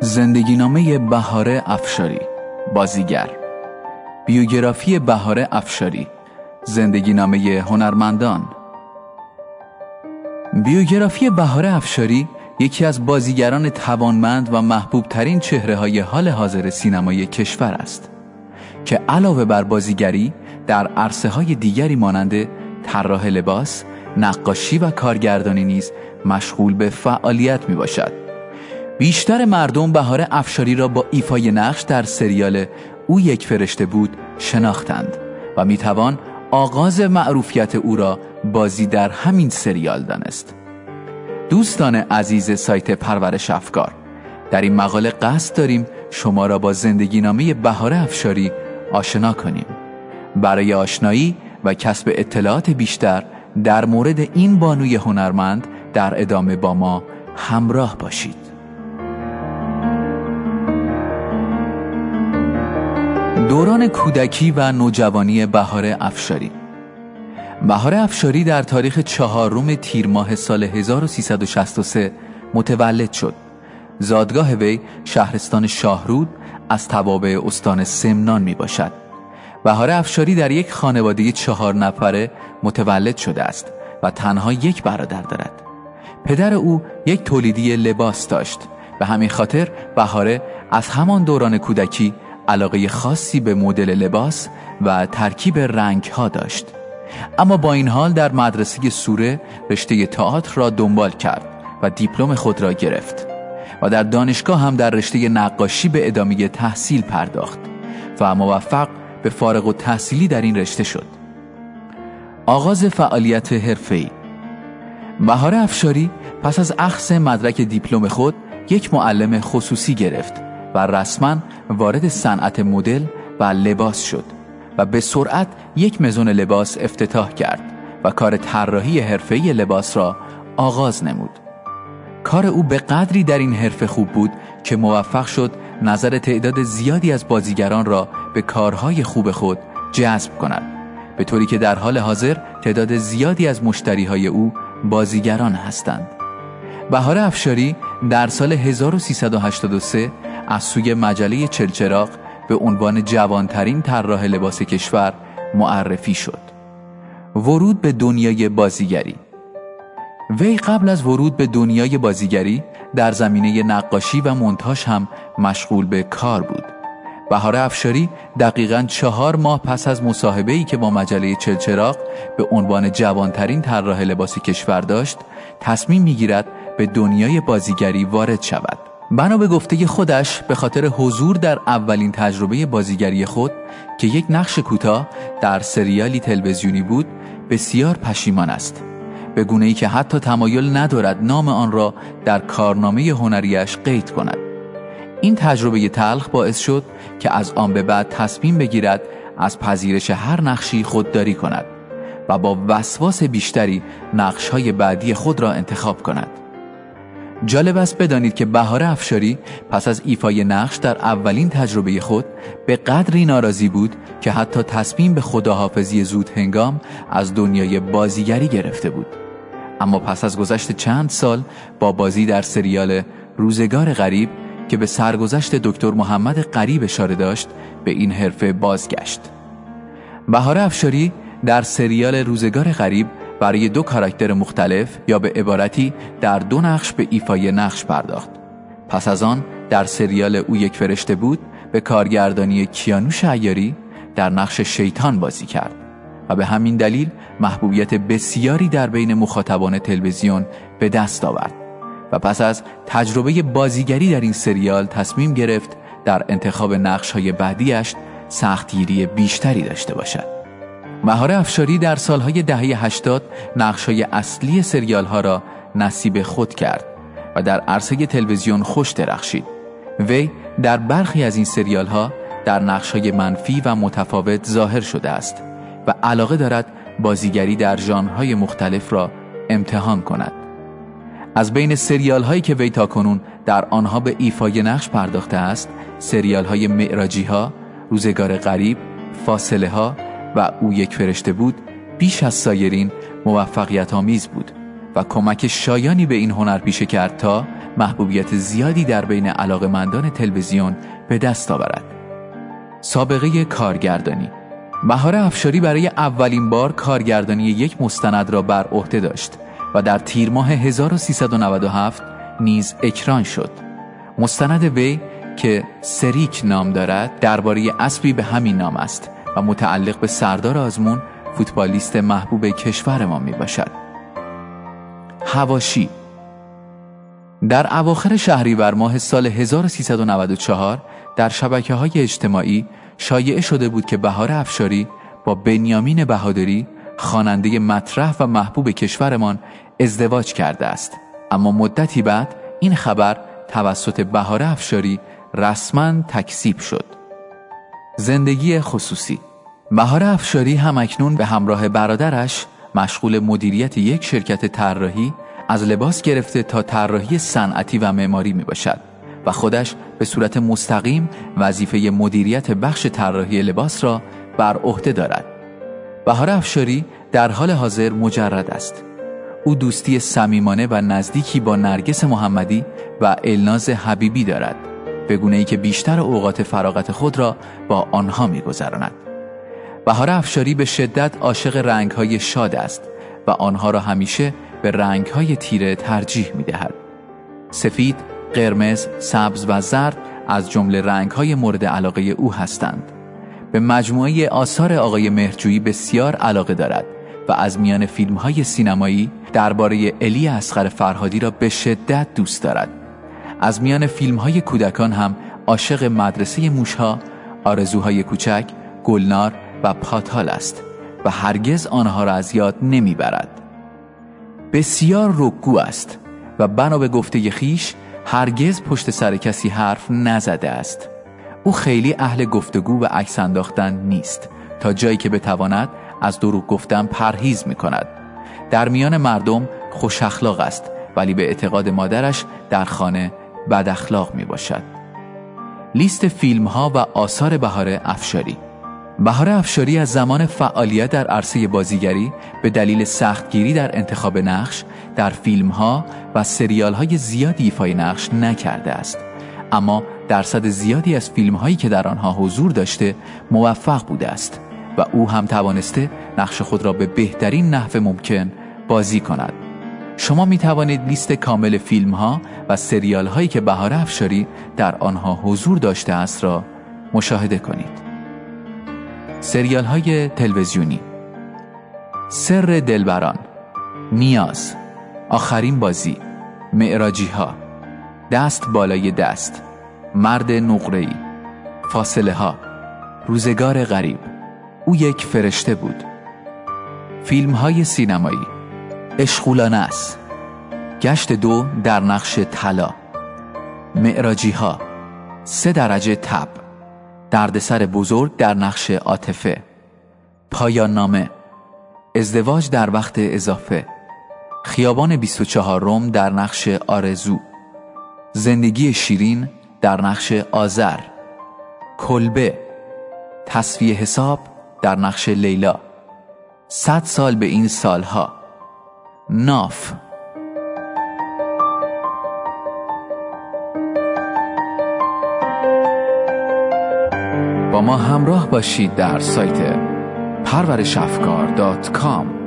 زندگینامه بهاره افشاری، بازیگر. بیوگرافی بهاره افشاری، زندگینامه هنرمندان. بیوگرافی بهاره افشاری یکی از بازیگران توانمند و محبوب ترین چهره‌های حال حاضر سینمای کشور است که علاوه بر بازیگری در عرصه‌های دیگری مانند طراح لباس، نقاشی و کارگردانی نیز مشغول به فعالیت میباشد. بیشتر مردم بهاره افشاری را با ایفای نقش در سریال او یک فرشته بود شناختند و میتوان آغاز معروفیت او را بازی در همین سریال دانست. دوستان عزیز سایت پرورش افکار، در این مقاله قصد داریم شما را با زندگینامه بهاره افشاری آشنا کنیم. برای آشنایی و کسب اطلاعات بیشتر در مورد این بانوی هنرمند در ادامه با ما همراه باشید. دوران کودکی و نوجوانی بهاره افشاری. بهاره افشاری در تاریخ 4 تیر ماه سال 1363 متولد شد. زادگاه وی شهرستان شاهرود از توابع استان سمنان می باشد. بهاره افشاری در یک خانواده 4 نفره متولد شده است و تنها یک برادر دارد. پدر او یک تولیدی لباس داشت. به همین خاطر بهاره از همان دوران کودکی علاقه خاصی به مدل لباس و ترکیب رنگ‌ها داشت. اما با این حال در مدرسه سوره رشته تئاتر را دنبال کرد و دیپلم خود را گرفت و در دانشگاه هم در رشته نقاشی به ادامه تحصیل پرداخت و موفق به فارغ التحصیلی در این رشته شد. آغاز فعالیت حرفه‌ای. بهاره افشاری پس از اخذ مدرک دیپلم خود یک معلم خصوصی گرفت و رسما وارد صنعت مدل و لباس شد و به سرعت یک مزون لباس افتتاح کرد و کار طراحی حرفه‌ای لباس را آغاز نمود. کار او به قدری در این حرفه خوب بود که موفق شد نظر تعداد زیادی از بازیگران را به کارهای خوب خود جذب کند، به طوری که در حال حاضر تعداد زیادی از مشتریهای او بازیگران هستند. بهاره افشاری در سال 1383 از سوی مجله چلچراغ به عنوان جوانترین طراح لباس کشور معرفی شد. ورود به دنیای بازیگری. وی قبل از ورود به دنیای بازیگری در زمینه نقاشی و مونتاژ هم مشغول به کار بود. بهاره افشاری دقیقاً 4 ماه پس از مصاحبه‌ای که با مجله چلچراغ به عنوان جوانترین طراح لباس کشور داشت، تصمیم می‌گیرد به دنیای بازیگری وارد شود. بنا به گفته خودش به خاطر حضور در اولین تجربه بازیگری خود که یک نقش کوتاه در سریالی تلویزیونی بود، بسیار پشیمان است، به گونه‌ای که حتی تمایل ندارد نام آن را در کارنامه هنریش قید کند. این تجربه تلخ باعث شد که از آن به بعد تصمیم بگیرد از پذیرش هر نقشی خودداری کند و با وسواس بیشتری نقش‌های بعدی خود را انتخاب کند. جالب است بدانید که بهاره افشاری پس از ایفای نقش در اولین تجربه خود به قدری ناراضی بود که حتی تصمیم به خداحافظی زود هنگام از دنیای بازیگری گرفته بود. اما پس از گذشت چند سال با بازی در سریال روزگار غریب که به سرگذشت دکتر محمد غریب اشاره داشت، به این حرفه بازگشت. بهاره افشاری در سریال روزگار غریب برای 2 کاراکتر مختلف یا به عبارتی در 2 نقش به ایفای نقش پرداخت. پس از آن در سریال او یک فرشته بود به کارگردانی کیانوش عیاری در نقش شیطان بازی کرد و به همین دلیل محبوبیت بسیاری در بین مخاطبان تلویزیون به دست آورد و پس از تجربه بازیگری در این سریال تصمیم گرفت در انتخاب نقش‌های بعدیش سختگیری بیشتری داشته باشد. بهاره افشاری در سالهای دهه 80 نقش‌های اصلی سریال‌ها را نصیب خود کرد و در عرصه تلویزیون خوش درخشید. وی در برخی از این سریال‌ها در نقش‌های منفی و متفاوت ظاهر شده است و علاقه دارد بازیگری در ژانرهای مختلف را امتحان کند. از بین سریال‌هایی که وی تاکنون در آنها به ایفای نقش پرداخته است، سریال‌های معراجی‌ها، روزگار غریب، فاصله‌ها و او یک فرشته بود بیش از سایرین موفقیت آمیز بود و کمک شایانی به این هنر پیشه کرد تا محبوبیت زیادی در بین علاقه‌مندان تلویزیون به دست آورد. سابقه کارگردانی: بهار افشاری برای اولین بار کارگردانی یک مستند را بر عهده داشت و در تیر ماه 1397 نیز اکران شد. مستند وی که سریک نام دارد درباره اسبی به همین نام است و متعلق به سردار آزمون، فوتبالیست محبوب کشور ما می باشد. حواشی: در اواخر شهریور ماه سال 1394 در شبکه‌های اجتماعی شایعه شده بود که بهار افشاری با بنیامین بهادری، خواننده مطرح و محبوب کشورمان، ازدواج کرده است. اما مدتی بعد این خبر توسط بهار افشاری رسما تکذیب شد. زندگی خصوصی: بهار افشاری همکنون به همراه برادرش مشغول مدیریت یک شرکت طراحی از لباس گرفته تا طراحی صنعتی و معماری می باشد و خودش به صورت مستقیم وظیفه مدیریت بخش طراحی لباس را بر عهده دارد. بهار افشاری در حال حاضر مجرد است. او دوستی صمیمانه و نزدیکی با نرگس محمدی و الناز حبیبی دارد، به گونه‌ای که بیشتر اوقات فراغت خود را با آنها می‌گذراند. بهار افشاری به شدت عاشق رنگ‌های شاد است و آنها را همیشه به رنگ‌های تیره ترجیح می‌دهد. سفید، قرمز، سبز و زرد از جمله رنگ‌های مورد علاقه او هستند. به مجموعه آثار آقای مهرجویی بسیار علاقه دارد و از میان فیلم‌های سینمایی درباره الی اصغر فرهادی را به شدت دوست دارد. از میان فیلم‌های کودکان هم عاشق مدرسه موش‌ها، آرزوهای کوچک، گلنار و پاتال است و هرگز آنها را از یاد نمیبرد. بسیار رکگو است و بنا به گفته خویش هرگز پشت سر کسی حرف نزده است. او خیلی اهل گفتگو و عکس انداختن نیست، تا جایی که بتواند از دروغ گفتن پرهیز می‌کند. در میان مردم خوش اخلاق است، ولی به اعتقاد مادرش در خانه بد اخلاق میباشد. لیست فیلم‌ها و آثار بهار افشاری: بهار افشاری از زمان فعالیت در عرصه بازیگری به دلیل سختگیری در انتخاب نقش در فیلم‌ها و سریال‌های زیادی ایفای نقش نکرده است، اما درصد زیادی از فیلم‌هایی که در آنها حضور داشته موفق بوده است و او هم توانسته نقش خود را به بهترین نحو ممکن بازی کند. شما می توانید لیست کامل فیلم‌ها و سریال‌هایی که بهار افشاری در آنها حضور داشته است را مشاهده کنید. سریال‌های تلویزیونی: سر دلبران، نیاز، آخرین بازی، معراجی‌ها، دست بالای دست، مرد نقره‌ای، فاصله ها، روزگار غریب، او یک فرشته بود. فیلم‌های سینمایی: اشغولانه است، گشت 2 در نقش طلا، معراجی‌ها، 3 درجه تب، دردسر بزرگ در نقش عاطفه، پایان نامه، ازدواج در وقت اضافه، خیابان 24 روم در نقش آرزو، زندگی شیرین در نقش آذر، کلبه، تسویه حساب در نقش لیلا، 100 سال به این سالها، ناف. با ما همراه باشید در سایت parvarishafkar.com.